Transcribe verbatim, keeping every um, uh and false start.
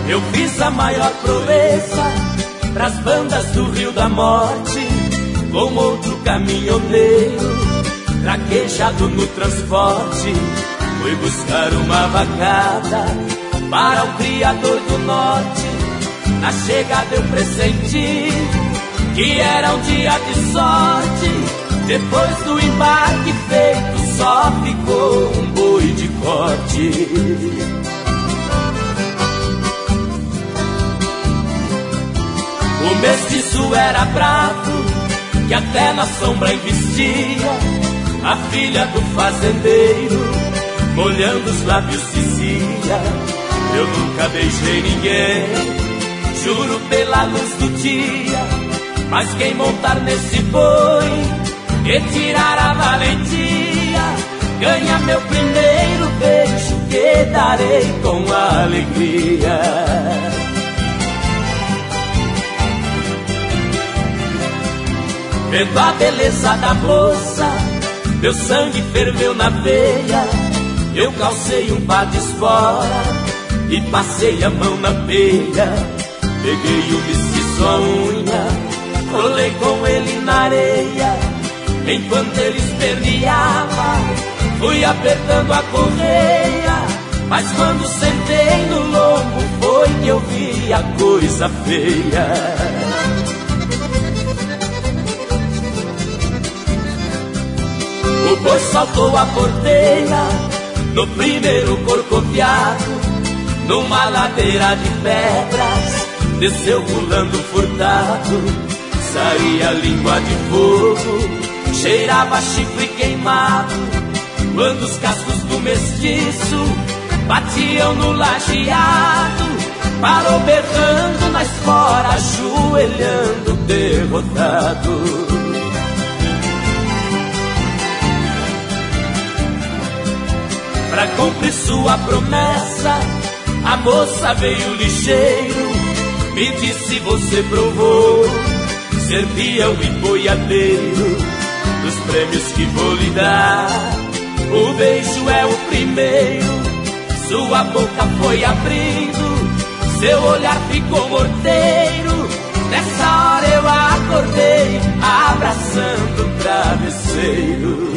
Eu fiz a maior proeza pras bandas do Rio da Morte, com outro caminhoneiro traquejado no transporte. Fui buscar uma vacada para o criador do norte. Na chegada eu pressenti que era um dia de sorte. Depois do embarque feito, só ficou um boi de corte. O mestiço era bravo, que até na sombra investia. A filha do fazendeiro, molhando os lábios, dizia: eu nunca beijei ninguém, juro pela luz do dia. Mas quem montar nesse boi e tirar a valentia, ganha meu primeiro beijo, que darei com alegria. Vendo a beleza da moça, meu sangue ferveu na veia. Eu calcei um par de espora e passei a mão na peia. Peguei o mestiço à unha, rolei com ele na areia. Enquanto ele esperneava, fui apertando a correia. Mas quando sentei no lombo, foi que eu vi a coisa feia. O boi saltou a porteira no primeiro corcoviado, numa ladeira de pedras, desceu pulando furtado. Saía língua de fogo, cheirava chifre queimado, quando os cascos do mestiço batiam no lajeado. Parou berrando na espora, ajoelhando derrotado. Pra cumprir sua promessa, a moça veio ligeiro, me disse: você provou ser peão e boiadeiro. Dos prêmios que vou lhe dar, o beijo é o primeiro. Sua boca foi abrindo, seu olhar ficou morteiro. Nessa hora eu acordei, abraçando o travesseiro.